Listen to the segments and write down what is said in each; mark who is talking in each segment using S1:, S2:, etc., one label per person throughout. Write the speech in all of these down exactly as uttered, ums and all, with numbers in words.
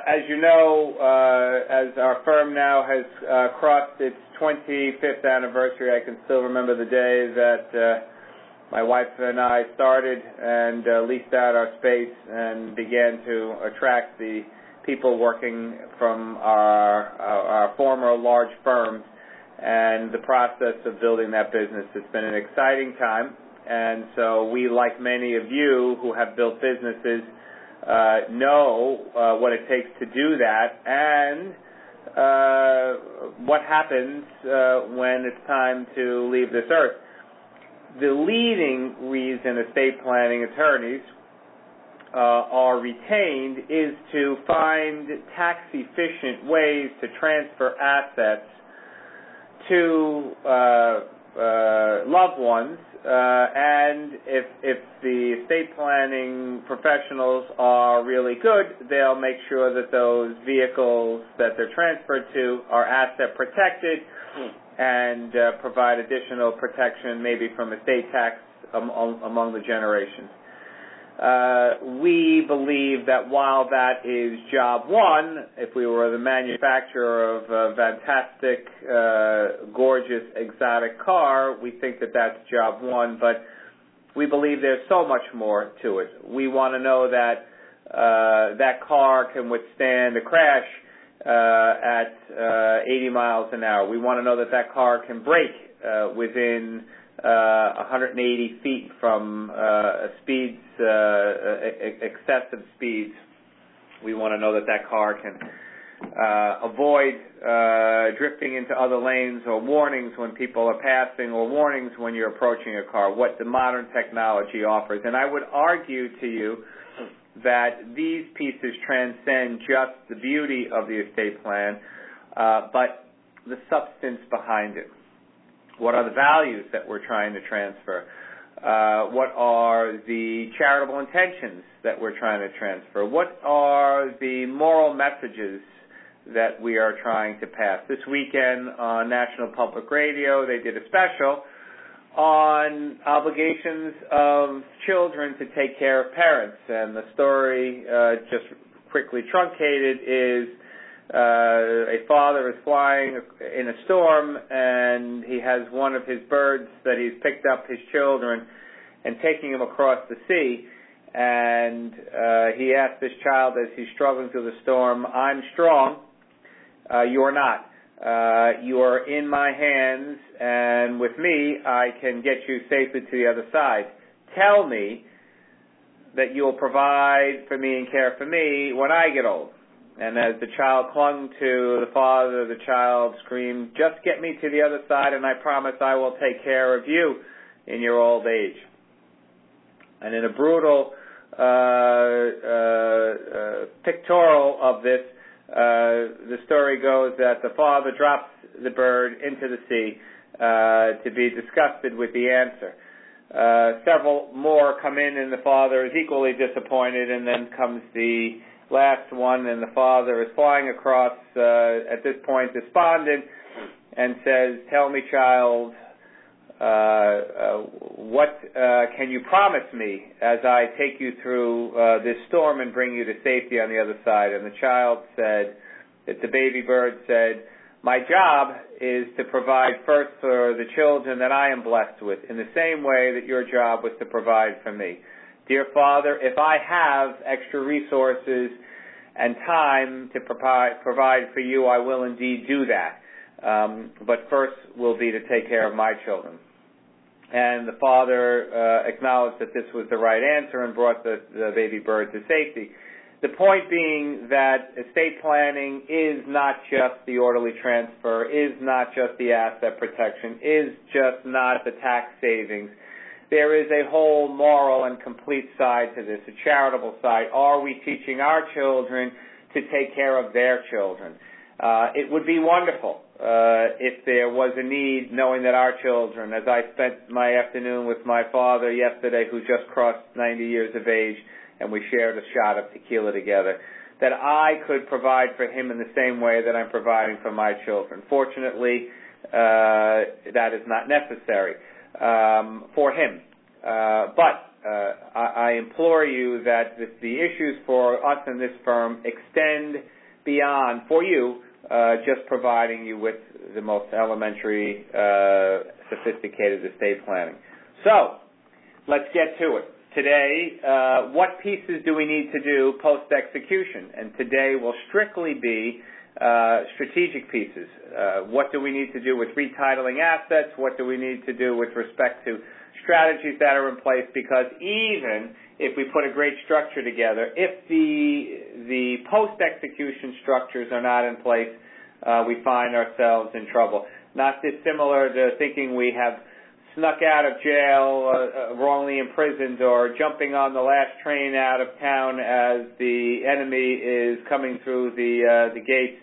S1: as you know, uh, as our firm now has uh, crossed its twenty-fifth anniversary, I can still remember the day that uh, my wife and I started and uh, leased out our space and began to attract the people working from our, our, our former large firms and the process of building that business. It's been an exciting time, and so we, like many of you who have built businesses, uh, know uh, what it takes to do that and uh, what happens uh, when it's time to leave this earth. The leading reason estate planning attorneys uh, are retained is to find tax-efficient ways to transfer assets to uh, uh, loved ones, uh, and if, if the estate planning professionals are really good, they'll make sure that those vehicles that they're transferred to are asset protected and uh, provide additional protection, maybe from estate tax um, among the generations. Uh, we believe that while that is job one, if we were the manufacturer of a fantastic, uh, gorgeous, exotic car, we think that that's job one, but we believe there's so much more to it. We want to know that uh, that car can withstand a crash uh, at uh, eighty miles an hour. We want to know that that car can brake uh, within Uh, one hundred eighty feet from uh, speeds, uh, excessive speeds. We want to know that that car can uh, avoid uh, drifting into other lanes, or warnings when people are passing, or warnings when you're approaching a car, what the modern technology offers. And I would argue to you that these pieces transcend just the beauty of the estate plan, uh, but the substance behind it. What are the values that we're trying to transfer? Uh, what are the charitable intentions that we're trying to transfer? What are the moral messages that we are trying to pass? This weekend on National Public Radio, they did a special on obligations of children to take care of parents. And the story, uh, just quickly truncated, is Uh, a father is flying in a storm, and he has one of his birds that he's picked up his children and taking them across the sea. And uh, he asked this child as he's struggling through the storm, "I'm strong, uh, you're not. Uh, you are in my hands, and with me I can get you safely to the other side. Tell me that you'll provide for me and care for me when I get old." And as the child clung to the father, the child screamed, "Just get me to the other side, and I promise I will take care of you in your old age." And in a brutal uh, uh, uh, pictorial of this, uh, the story goes that the father drops the bird into the sea uh, to be disgusted with the answer. Uh, several more come in, and the father is equally disappointed, and then comes the last one, and the father is flying across, uh, at this point, despondent, and says, "Tell me, child, uh, uh, what uh, can you promise me as I take you through uh, this storm and bring you to safety on the other side?" And the child said, that the baby bird said, "My job is to provide first for the children that I am blessed with, in the same way that your job was to provide for me. Dear Father, if I have extra resources and time to provide, provide for you, I will indeed do that. Um, but first will be to take care of my children." And the father uh, acknowledged that this was the right answer and brought the, the baby bird to safety. The point being that estate planning is not just the orderly transfer, is not just the asset protection, is just not the tax savings. There is a whole moral and complete side to this, a charitable side. Are we teaching our children to take care of their children? Uh, it would be wonderful uh, if there was a need, knowing that our children, as I spent my afternoon with my father yesterday, who just crossed ninety years of age, and we shared a shot of tequila together, that I could provide for him in the same way that I'm providing for my children. Fortunately, uh, that is not necessary Um, for him. Uh, but uh, I, I implore you that the, the issues for us in this firm extend beyond, for you, uh, just providing you with the most elementary, uh, sophisticated estate planning. So, let's get to it. Today, uh, what pieces do we need to do post-execution? And today will strictly be uh, strategic pieces. Uh, what do we need to do with retitling assets? What do we need to do with respect to strategies that are in place? Because even if we put a great structure together, if the the post-execution structures are not in place, uh, we find ourselves in trouble. Not dissimilar to thinking we have snuck out of jail, uh, uh, wrongly imprisoned, or jumping on the last train out of town as the enemy is coming through the uh, the gates.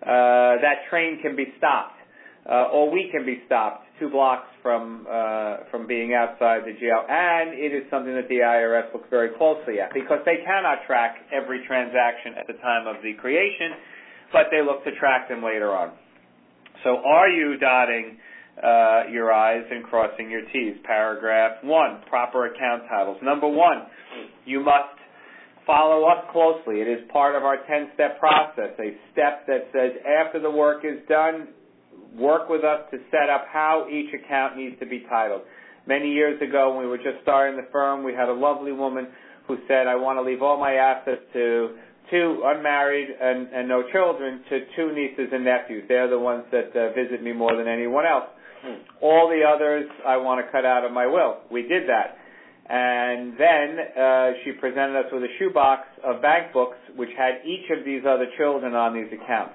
S1: Uh, that train can be stopped, uh, or we can be stopped two blocks from uh, from being outside the jail. And it is something that the I R S looks very closely at, because they cannot track every transaction at the time of the creation, but they look to track them later on. So are you dotting Uh, your I's and crossing your T's? Paragraph one, proper account titles. Number one, you must follow us closely. It is part of our ten-step process, a step that says after the work is done, work with us to set up how each account needs to be titled. Many years ago, when we were just starting the firm, we had a lovely woman who said, I want to leave all my assets to two unmarried and, and no children, to two nieces and nephews. They're the ones that uh, visit me more than anyone else. All the others I want to cut out of my will. We did that. And then uh, she presented us with a shoebox of bank books which had each of these other children on these accounts.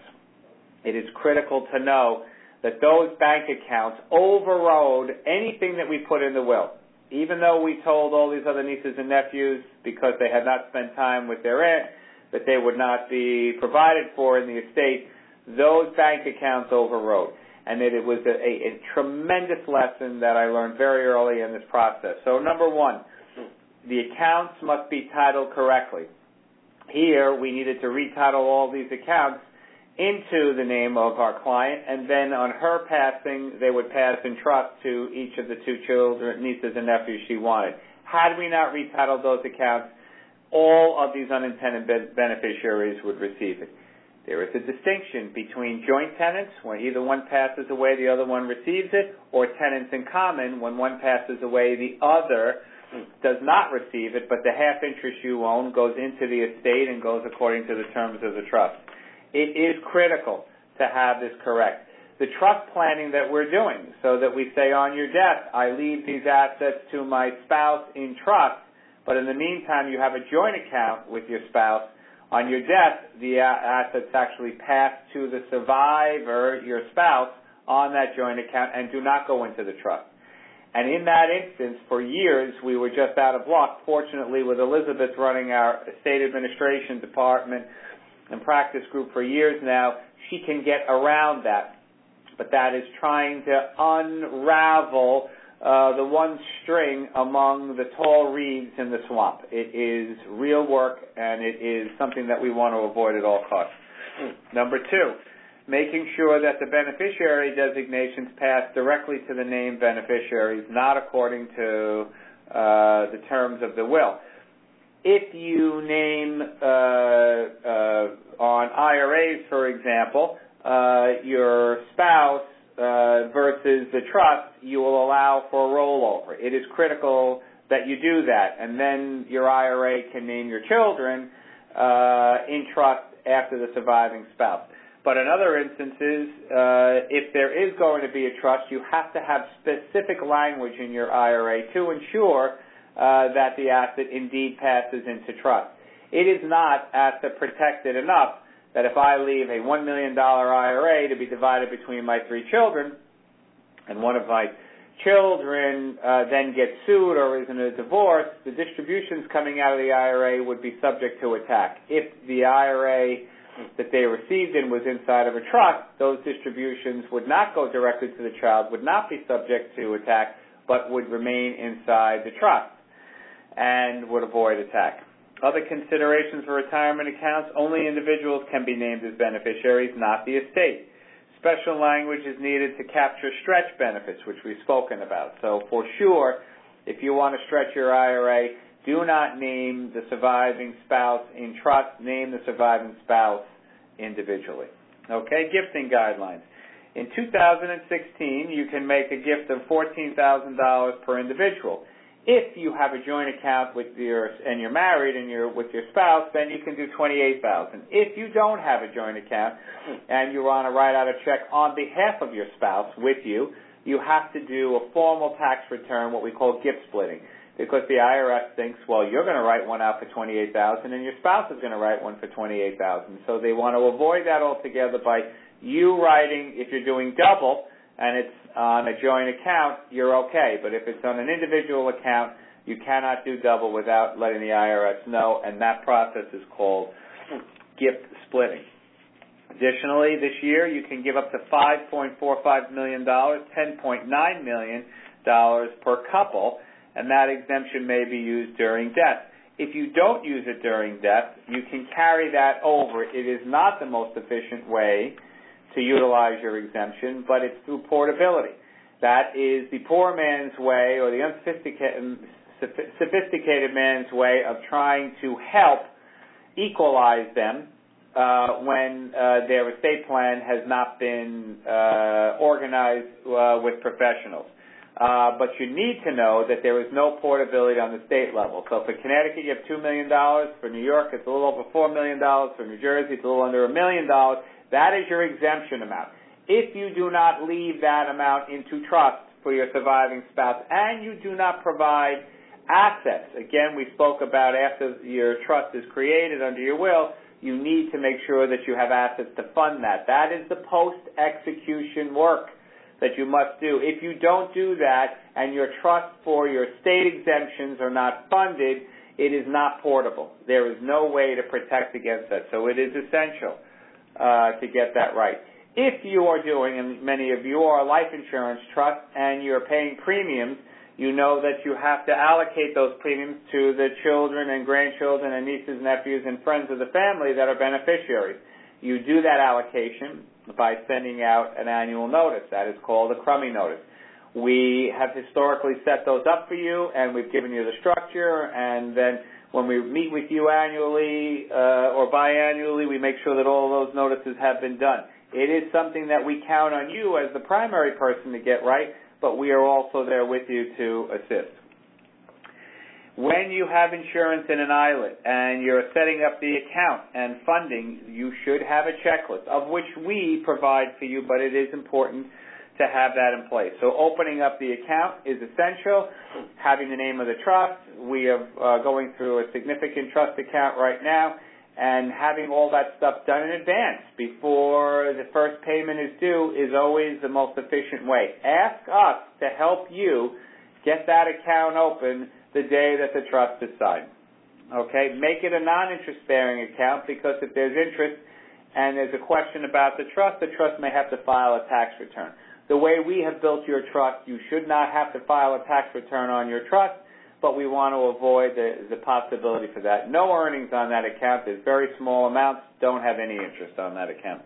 S1: It is critical to know that those bank accounts overrode anything that we put in the will. Even though we told all these other nieces and nephews, because they had not spent time with their aunt, that they would not be provided for in the estate, those bank accounts overrode. And that it was a, a, a tremendous lesson that I learned very early in this process. So number one, the accounts must be titled correctly. Here, we needed to retitle all these accounts into the name of our client, and then on her passing, they would pass in trust to each of the two children, nieces and nephews she wanted. Had we not retitled those accounts, all of these unintended beneficiaries would receive it. There is a distinction between joint tenants, when either one passes away, the other one receives it, or tenants in common, when one passes away, the other does not receive it, but the half interest you own goes into the estate and goes according to the terms of the trust. It is critical to have this correct. The trust planning that we're doing, so that we say on your death, I leave these assets to my spouse in trust, but in the meantime you have a joint account with your spouse. On your death, the assets actually pass to the survivor, your spouse, on that joint account and do not go into the trust. And in that instance, for years, we were just out of luck. Fortunately, with Elizabeth running our estate administration department and practice group for years now, she can get around that. But that is trying to unravel Uh, the one string among the tall reeds in the swamp. It is real work, and it is something that we want to avoid at all costs. Number two, making sure that the beneficiary designations pass directly to the named beneficiaries, not according to uh, the terms of the will. If you name uh, uh, on I R As, for example, uh, your spouse Uh, versus the trust, you will allow for a rollover. It is critical that you do that, and then your I R A can name your children uh, in trust after the surviving spouse. But in other instances, uh, if there is going to be a trust, you have to have specific language in your I R A to ensure uh, that the asset indeed passes into trust. It is not asset protected enough that if I leave a one million dollars I R A to be divided between my three children, and one of my children uh, then gets sued or is in a divorce, the distributions coming out of the I R A would be subject to attack. If the I R A that they received in was inside of a trust, those distributions would not go directly to the child, would not be subject to attack, but would remain inside the trust and would avoid attack. Other considerations for retirement accounts, only individuals can be named as beneficiaries, not the estate. Special language is needed to capture stretch benefits, which we've spoken about. So for sure, if you want to stretch your I R A, do not name the surviving spouse in trust. Name the surviving spouse individually. Okay, gifting guidelines. In two thousand sixteen, you can make a gift of fourteen thousand dollars per individual. If you have a joint account with your and you're married and you're with your spouse, then you can do twenty-eight thousand dollars. If you don't have a joint account and you want to write out a check on behalf of your spouse with you, you have to do a formal tax return, what we call gift splitting, because the I R S thinks, well, you're going to write one out for twenty-eight thousand dollars and your spouse is going to write one for twenty-eight thousand dollars. So they want to avoid that altogether by you writing, if you're doing double and it's on a joint account, you're okay. But if it's on an individual account, you cannot do double without letting the I R S know, and that process is called gift splitting. Additionally, this year you can give up to five point four five million dollars, ten point nine million dollars per couple, and that exemption may be used during death. If you don't use it during death, you can carry that over. It is not the most efficient way to utilize your exemption, but it's through portability. That is the poor man's way, or the unsophisticated sophisticated man's way of trying to help equalize them uh, when uh, their estate plan has not been uh, organized uh, with professionals. Uh, but you need to know that there is no portability on the state level. So for Connecticut, you have two million dollars. For New York, it's a little over four million dollars. For New Jersey, it's a little under a million dollars. That is your exemption amount. If you do not leave that amount into trust for your surviving spouse and you do not provide assets, again, we spoke about after your trust is created under your will, you need to make sure that you have assets to fund that. That is the post-execution work that you must do. If you don't do that and your trust for your state exemptions are not funded, it is not portable. There is no way to protect against that. So it is essential uh, to get that right. If you are doing, and many of you are, a life insurance trust and you're paying premiums, you know that you have to allocate those premiums to the children and grandchildren and nieces, nephews, and friends of the family that are beneficiaries. You do that allocation by sending out an annual notice. That is called a crummy notice. We have historically set those up for you, and we've given you the structure, and then when we meet with you annually uh, or biannually, we make sure that all of those notices have been done. It is something that we count on you as the primary person to get right, but we are also there with you to assist. When you have insurance in an I L A and you're setting up the account and funding, you should have a checklist, of which we provide for you, but it is important to have that in place. So opening up the account is essential. Having the name of the trust, we are uh, going through a significant trust account right now, and having all that stuff done in advance before the first payment is due is always the most efficient way. Ask us to help you get that account open the day that the trust is signed. Okay? Make it a non-interest bearing account, because if there's interest and there's a question about the trust, the trust may have to file a tax return. The way we have built your trust, you should not have to file a tax return on your trust, but we want to avoid the, the possibility for that. No earnings on that account. There's very small amounts. Don't have any interest on that account.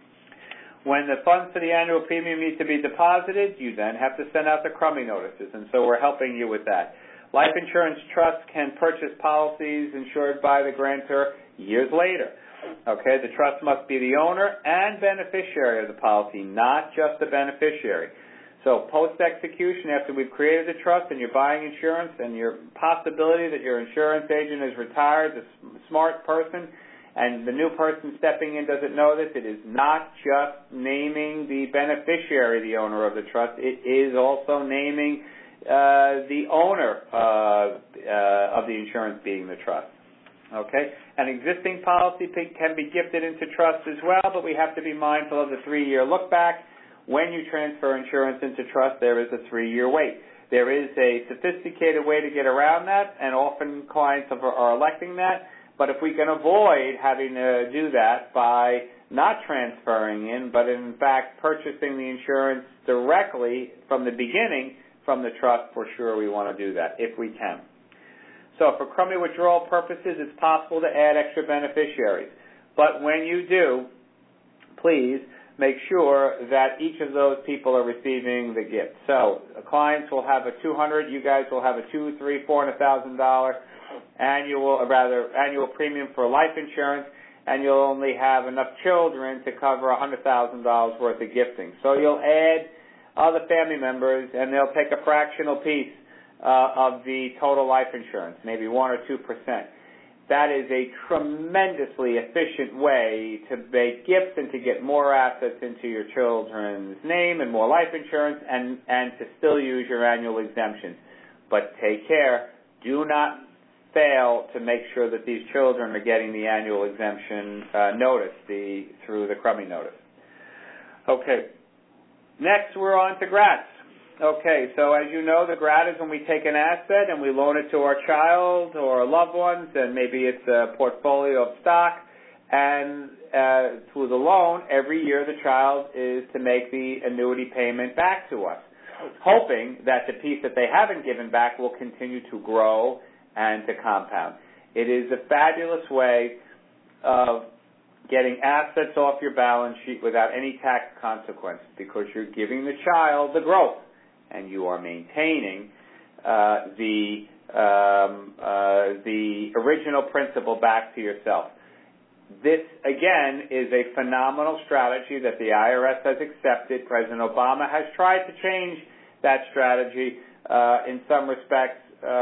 S1: When the funds for the annual premium need to be deposited, you then have to send out the crummy notices, and so we're helping you with that. Life insurance trusts can purchase policies insured by the grantor years later. Okay, the trust must be the owner and beneficiary of the policy, not just the beneficiary. So post-execution, after we've created the trust and you're buying insurance, and your possibility that your insurance agent is retired, the smart person, and the new person stepping in doesn't know this, it is not just naming the beneficiary the owner of the trust. It is also naming uh, the owner uh, uh, of the insurance being the trust. Okay? An existing policy can be gifted into trust as well, but we have to be mindful of the three-year look-back. When you transfer insurance into trust, there is a three-year wait. There is a sophisticated way to get around that, and often clients are electing that. But if we can avoid having to do that by not transferring in, but in fact purchasing the insurance directly from the beginning from the trust, for sure we want to do that if we can. So for crummy withdrawal purposes, it's possible to add extra beneficiaries. But when you do, please make sure that each of those people are receiving the gift. So clients will have a two hundred dollars, you guys will have a two, three, four hundred thousand dollars annual, or rather annual premium for life insurance, and you'll only have enough children to cover one hundred thousand dollars worth of gifting. So you'll add other family members, and they'll take a fractional piece uh, of the total life insurance, maybe one or two percent. That is a tremendously efficient way to make gifts and to get more assets into your children's name and more life insurance, and, and to still use your annual exemptions. But take care. Do not fail to make sure that these children are getting the annual exemption uh, notice the, through the crummy notice. Okay. Next, we're on to grats. Okay, so as you know, the grat is when we take an asset and we loan it to our child or our loved ones, and maybe it's a portfolio of stock, and uh, through the loan, every year the child is to make the annuity payment back to us, hoping that the piece that they haven't given back will continue to grow and to compound. It is a fabulous way of getting assets off your balance sheet without any tax consequence, because you're giving the child the growth, and you are maintaining uh, the um, uh, the original principal back to yourself. This, again, is a phenomenal strategy that the I R S has accepted. President Obama has tried to change that strategy uh, in some respects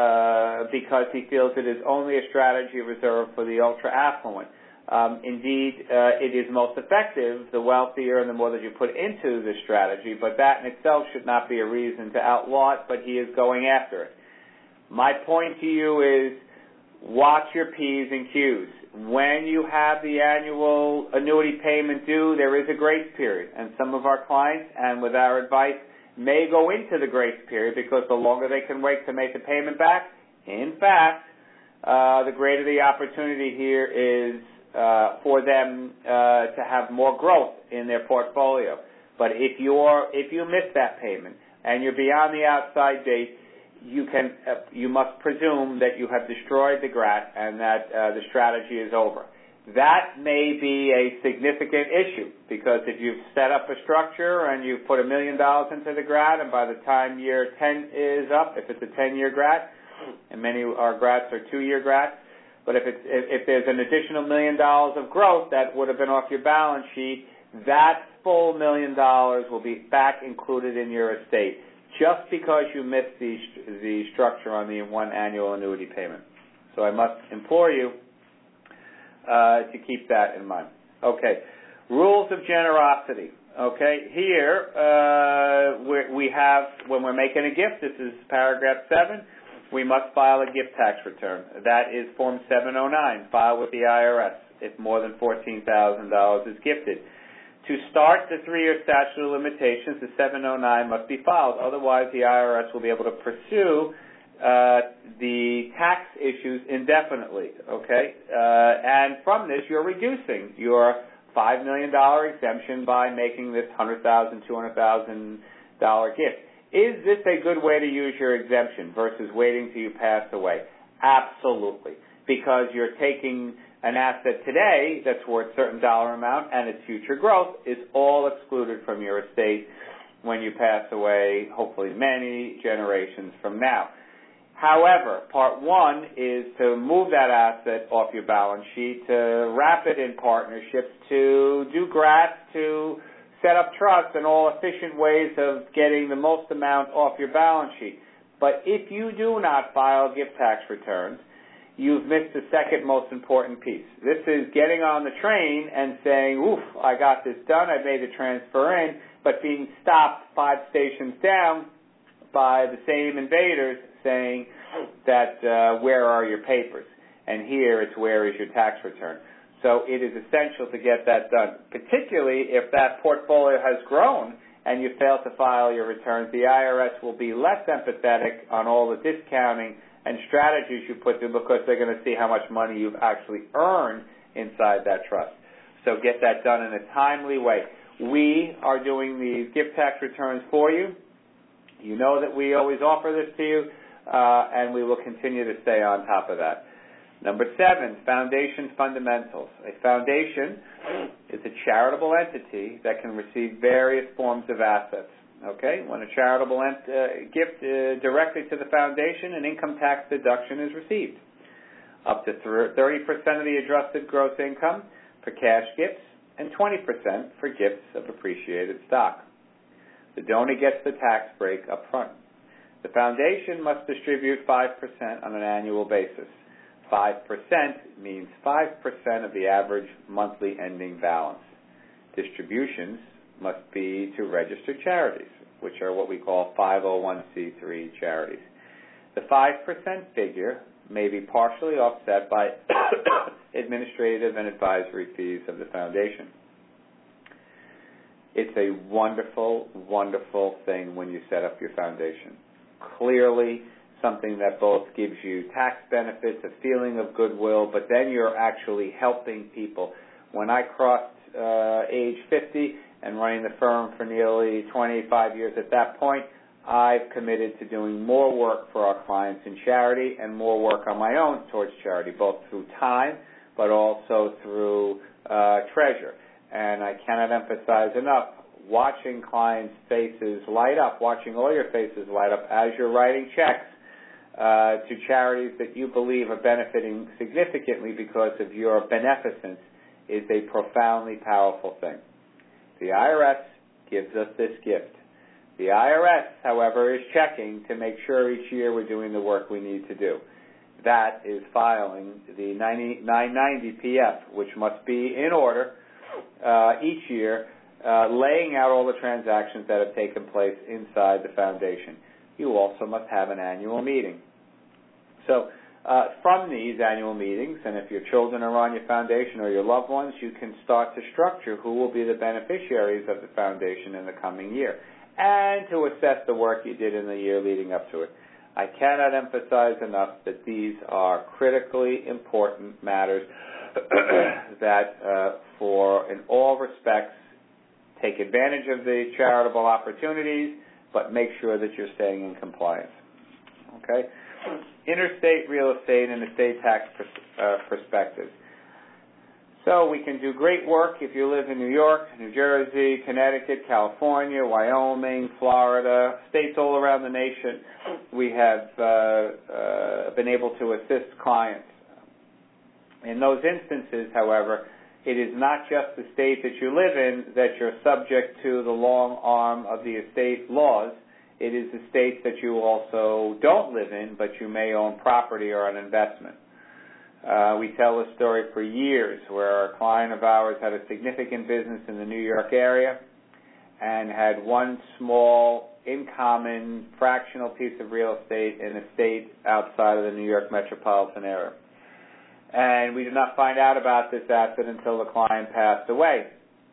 S1: uh, because he feels it is only a strategy reserved for the ultra-affluent. Um, indeed, uh, it is most effective the wealthier and the more that you put into this strategy, but that in itself should not be a reason to outlaw it, but he is going after it. My point to you is watch your P's and Q's. When you have the annual annuity payment due, there is a grace period, and some of our clients, and with our advice, may go into the grace period because the longer they can wait to make the payment back, in fact, uh, the greater the opportunity here is Uh, for them uh, to have more growth in their portfolio. But if you're if you miss that payment and you're beyond the outside date, you can uh, you must presume that you have destroyed the grat and that uh, the strategy is over. That may be a significant issue, because if you've set up a structure and you've put a million dollars into the grat, and by the time year ten is up, if it's a ten-year grat, and many of our grats are two-year grats, but if, it's, if, if there's an additional million dollars of growth that would have been off your balance sheet, that full million dollars will be back included in your estate, just because you missed the, the structure on the one annual annuity payment. So I must implore you uh, to keep that in mind. Okay, rules of generosity. Okay, here uh, we we have, when we're making a gift, this is paragraph seven, we must file a gift tax return. That is Form seven oh nine, filed with the I R S if more than fourteen thousand dollars is gifted. To start the three-year statute of limitations, the seven oh nine must be filed. Otherwise, the I R S will be able to pursue uh, the tax issues indefinitely, okay? Uh, and from this, you're reducing your five million dollars exemption by making this one hundred thousand dollars, two hundred thousand dollars gift. Is this a good way to use your exemption versus waiting till you pass away? Absolutely. Because you're taking an asset today that's worth a certain dollar amount, and its future growth is all excluded from your estate when you pass away, hopefully many generations from now. However, part one is to move that asset off your balance sheet, to wrap it in partnerships, to do grats, to set up trusts and all efficient ways of getting the most amount off your balance sheet. But if you do not file gift tax returns, you've missed the second most important piece. This is getting on the train and saying, oof, I got this done, I made the transfer in, but being stopped five stations down by the same invaders saying that uh, where are your papers? And here it's where is your tax return? So it is essential to get that done, particularly if that portfolio has grown and you fail to file your returns. The I R S will be less empathetic on all the discounting and strategies you put through, because they're going to see how much money you've actually earned inside that trust. So get that done in a timely way. We are doing these gift tax returns for you. You know that we always offer this to you, uh, and we will continue to stay on top of that. Number seven, foundation fundamentals. A foundation is a charitable entity that can receive various forms of assets. Okay, when a charitable ent- uh, gift uh, directly to the foundation, an income tax deduction is received. up to thirty percent of the adjusted gross income for cash gifts and twenty percent for gifts of appreciated stock. The donor gets the tax break up front. The foundation must distribute five percent on an annual basis. five percent means five percent of the average monthly ending balance. Distributions must be to registered charities, which are what we call five oh one c three charities. The five percent figure may be partially offset by administrative and advisory fees of the foundation. It's a wonderful, wonderful thing when you set up your foundation. Clearly, something that both gives you tax benefits, a feeling of goodwill, but then you're actually helping people. When I crossed uh, age fifty and running the firm for nearly twenty-five years at that point, I've committed to doing more work for our clients in charity and more work on my own towards charity, both through time but also through uh, treasure. And I cannot emphasize enough, watching clients' faces light up, watching all your faces light up as you're writing checks uh, to charities that you believe are benefiting significantly because of your beneficence is a profoundly powerful thing. The I R S gives us this gift. The I R S, however, is checking to make sure each year we're doing the work we need to do. That is filing the nine ninety P F, which must be in order uh, each year, uh, laying out all the transactions that have taken place inside the foundation. You also must have an annual meeting. So uh, from these annual meetings, and if your children are on your foundation or your loved ones, you can start to structure who will be the beneficiaries of the foundation in the coming year, and to assess the work you did in the year leading up to it. I cannot emphasize enough that these are critically important matters that, uh, for in all respects, take advantage of the charitable opportunities, but make sure that you're staying in compliance. Okay? Interstate real estate and estate tax pers- uh, perspectives. So we can do great work if you live in New York, New Jersey, Connecticut, California, Wyoming, Florida, states all around the nation. We have uh, uh, been able to assist clients. In those instances, however, it is not just the state that you live in that you're subject to the long arm of the estate laws. It is the states that you also don't live in, but you may own property or an investment. Uh, we tell a story for years where a client of ours had a significant business in the New York area and had one small, in common, fractional piece of real estate in a state outside of the New York metropolitan area. And we did not find out about this asset until the client passed away.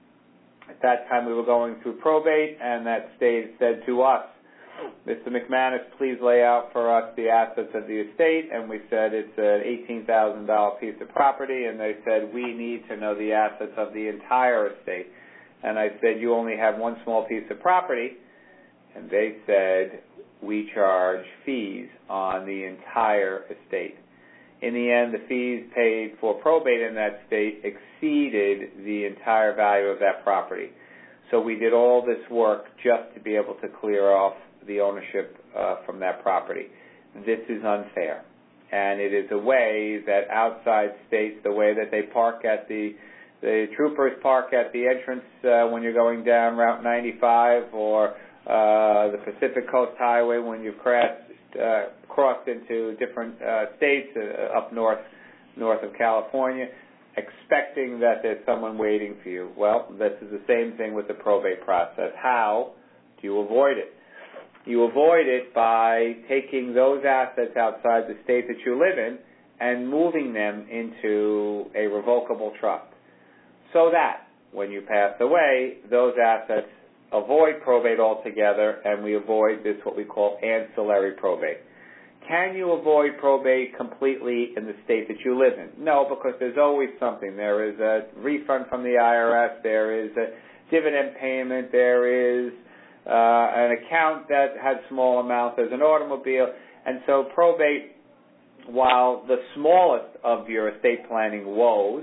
S1: At that time, we were going through probate, and that state said to us, Mister McManus, please lay out for us the assets of the estate. And we said it's an eighteen thousand dollars piece of property. And they said, we need to know the assets of the entire estate. And I said, you only have one small piece of property. And they said, we charge fees on the entire estate. In the end, the fees paid for probate in that state exceeded the entire value of that property. So we did all this work just to be able to clear off the ownership uh, from that property. This is unfair. And it is a way that outside states, the way that they park at the, the troopers park at the entrance uh, when you're going down Route ninety-five, or uh, the Pacific Coast Highway when you've crossed, uh, crossed into different uh, states uh, up north, north of California, expecting that there's someone waiting for you. Well, this is the same thing with the probate process. How do you avoid it? You avoid it by taking those assets outside the state that you live in and moving them into a revocable trust, so that when you pass away, those assets avoid probate altogether, and we avoid this, what we call ancillary probate. Can you avoid probate completely in the state that you live in? No, because there's always something. There is a refund from the I R S. There is a dividend payment. There is uh, an account that has small amounts. There's an automobile. And so probate, while the smallest of your estate planning woes,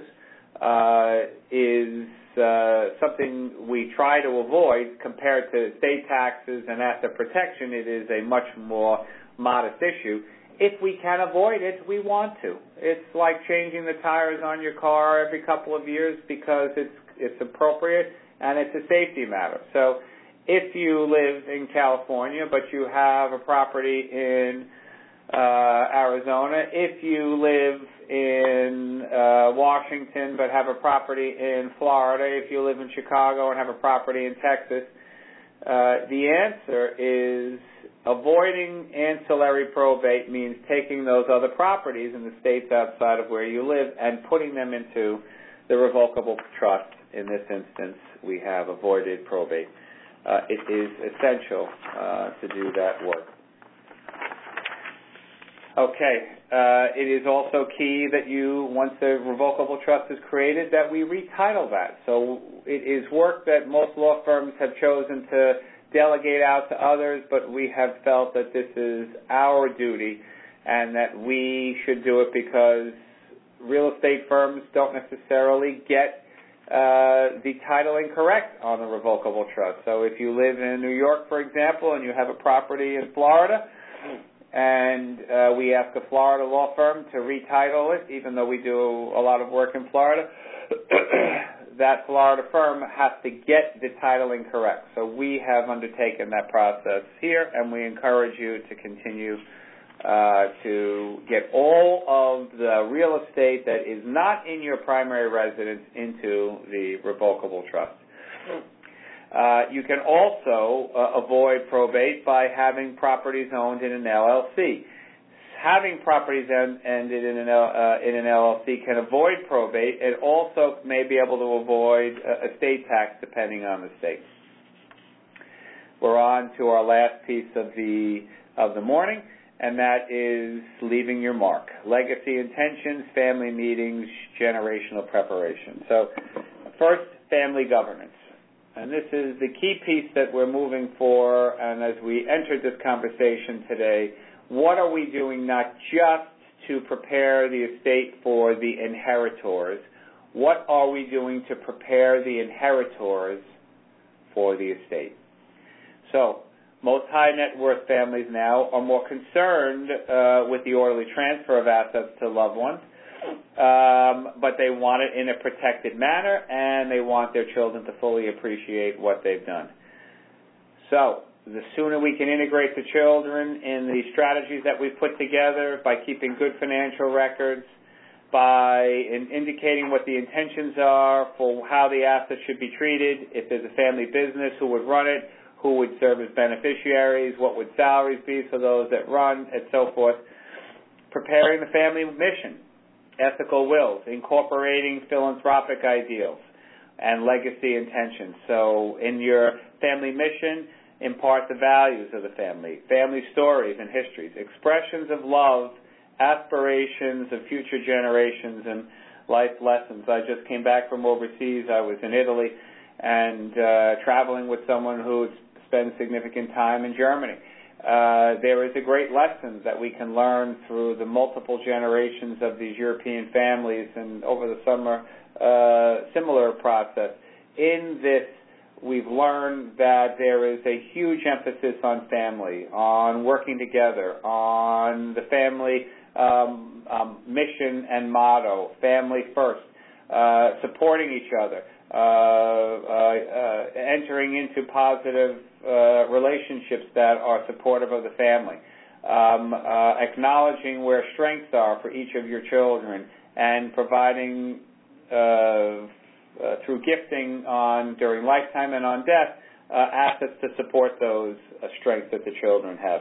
S1: uh, is uh, something we try to avoid compared to estate taxes and asset protection. It is a much more modest issue. if we can avoid it, we want to. It's like changing the tires on your car every couple of years because it's it's appropriate and it's a safety matter. So if you live in California but you have a property in uh, Arizona, if you live in uh, Washington but have a property in Florida, if you live in Chicago and have a property in Texas, uh, the answer is avoiding ancillary probate means taking those other properties in the states outside of where you live and putting them into the revocable trust. In this instance, we have avoided probate. Uh, it is essential uh, to do that work. Okay, uh, it is also key that you, once the revocable trust is created, that we retitle that. So it is work that most law firms have chosen to delegate out to others, but we have felt that this is our duty and that we should do it because real estate firms don't necessarily get uh, the titling correct on the revocable trust. So if you live in New York, for example, and you have a property in Florida, and uh, we ask a Florida law firm to retitle it, even though we do a lot of work in Florida, that Florida firm has to get the titling correct. So we have undertaken that process here, and we encourage you to continue uh, to get all of the real estate that is not in your primary residence into the revocable trust. Uh, you can also uh, avoid probate by having properties owned in an L L C. Having properties ended in an, uh, in an L L C can avoid probate. It also may be able to avoid uh, estate tax depending on the state. We're on to our last piece of the of the morning, and that is leaving your mark. Legacy intentions, family meetings, generational preparation. So first, family governance. And this is the key piece that we're moving for, and as we entered this conversation today, what are we doing not just to prepare the estate for the inheritors, what are we doing to prepare the inheritors for the estate? So, most high net worth families now are more concerned uh, with the orderly transfer of assets to loved ones, Um, but they want it in a protected manner, and they want their children to fully appreciate what they've done. So, the sooner we can integrate the children in the strategies that we've put together by keeping good financial records, by in indicating what the intentions are for how the assets should be treated, if there's a family business, who would run it, who would serve as beneficiaries, what would salaries be for those that run, and so forth. Preparing the family mission. Ethical wills, incorporating philanthropic ideals, and legacy intentions. So in your family mission, impart the values of the family, family stories and histories, expressions of love, aspirations of future generations, and life lessons. I just came back from overseas. I was in Italy and uh, traveling with someone who spends significant time in Germany. Uh, there is a great lesson that we can learn through the multiple generations of these European families, and over the summer, uh, similar process. In this, we've learned that there is a huge emphasis on family, on working together, on the family um, um, mission and motto, family first, uh, supporting each other, uh, uh, uh, entering into positive Uh, relationships that are supportive of the family, um, uh, acknowledging where strengths are for each of your children, and providing uh, uh, through gifting on during lifetime and on death uh, assets to support those uh, strengths that the children have.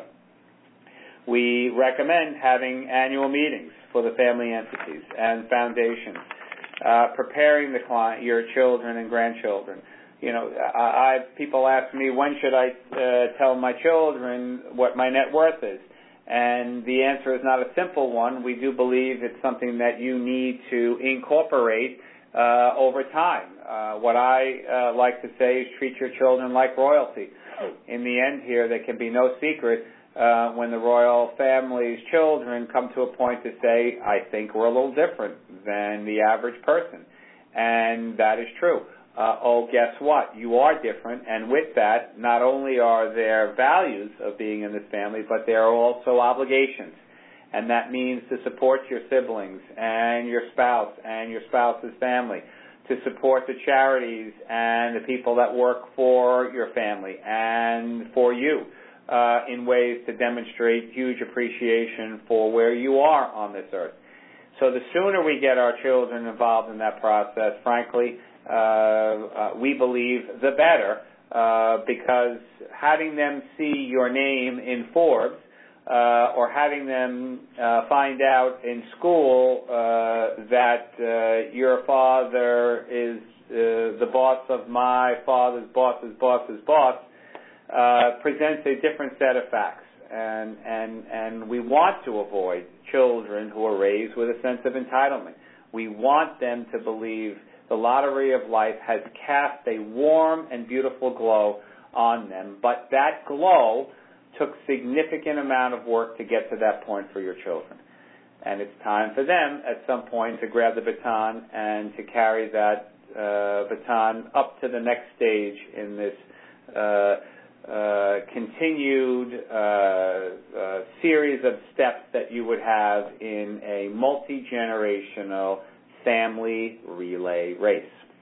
S1: We recommend having annual meetings for the family entities and foundations, uh, preparing the client, your children and grandchildren. You know, I, I people ask me, when should I uh, tell my children what my net worth is? And the answer is not a simple one. We do believe it's something that you need to incorporate uh, over time. Uh, what I uh, like to say is treat your children like royalty. In the end here, there can be no secret uh, when the royal family's children come to a point to say, I think we're a little different than the average person. And that is true. Uh, oh, guess what? You are different, and with that, not only are there values of being in this family, but there are also obligations. And that means to support your siblings and your spouse and your spouse's family, to support the charities and the people that work for your family and for you uh, in ways to demonstrate huge appreciation for where you are on this earth. So the sooner we get our children involved in that process, frankly, uh, uh, we believe the better, uh, because having them see your name in Forbes Uh, or having them uh, find out in school uh, that uh, your father is uh, the boss of my father's boss's boss's boss uh, presents a different set of facts. And, and, and we want to avoid children who are raised with a sense of entitlement. We want them to believe the lottery of life has cast a warm and beautiful glow on them, but that glow took significant amount of work to get to that point for your children. And it's time for them at some point to grab the baton and to carry that uh, baton up to the next stage in this uh, uh, continued uh, uh, series of steps that you would have in a multi-generational family relay race.